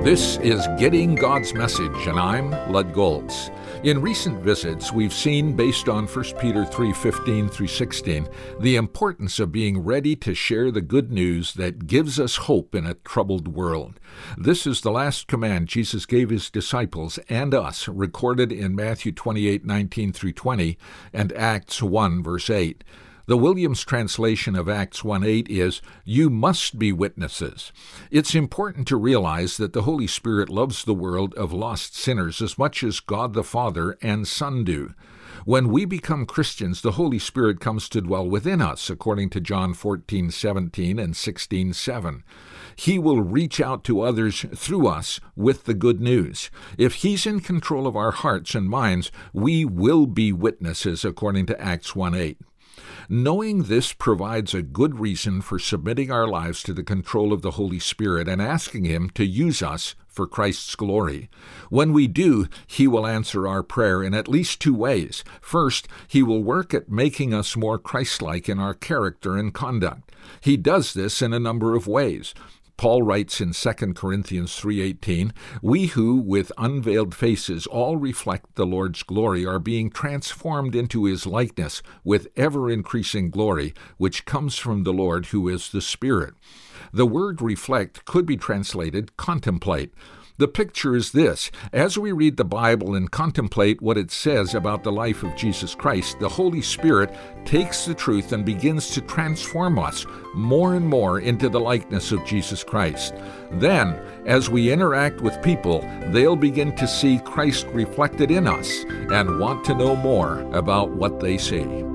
This is Getting God's Message, and I'm Lud Goltz. In recent visits, we've seen, based on 1 Peter 3:15 through 16, the importance of being ready to share the good news that gives us hope in a troubled world. This is the last command Jesus gave his disciples and us, recorded in Matthew 28:19 through 20 and Acts 1, verse 8. The Williams translation of Acts 1:8 is, "You must be witnesses." It's important to realize that the Holy Spirit loves the world of lost sinners as much as God the Father and Son do. When we become Christians, the Holy Spirit comes to dwell within us, according to John 14:17 and 16:7. He will reach out to others through us with the good news. If he's in control of our hearts and minds, we will be witnesses, according to Acts 1:8. Knowing this provides a good reason for submitting our lives to the control of the Holy Spirit and asking him to use us for Christ's glory. When we do, he will answer our prayer in at least two ways. First, he will work at making us more Christ-like in our character and conduct. He does this in a number of ways. Paul writes in 2 Corinthians 3:18, "We who, with unveiled faces, all reflect the Lord's glory, are being transformed into his likeness with ever-increasing glory, which comes from the Lord, who is the Spirit." The word reflect could be translated contemplate. The picture is this: as we read the Bible and contemplate what it says about the life of Jesus Christ, the Holy Spirit takes the truth and begins to transform us more and more into the likeness of Jesus Christ. Then, as we interact with people, they'll begin to see Christ reflected in us and want to know more about what they see.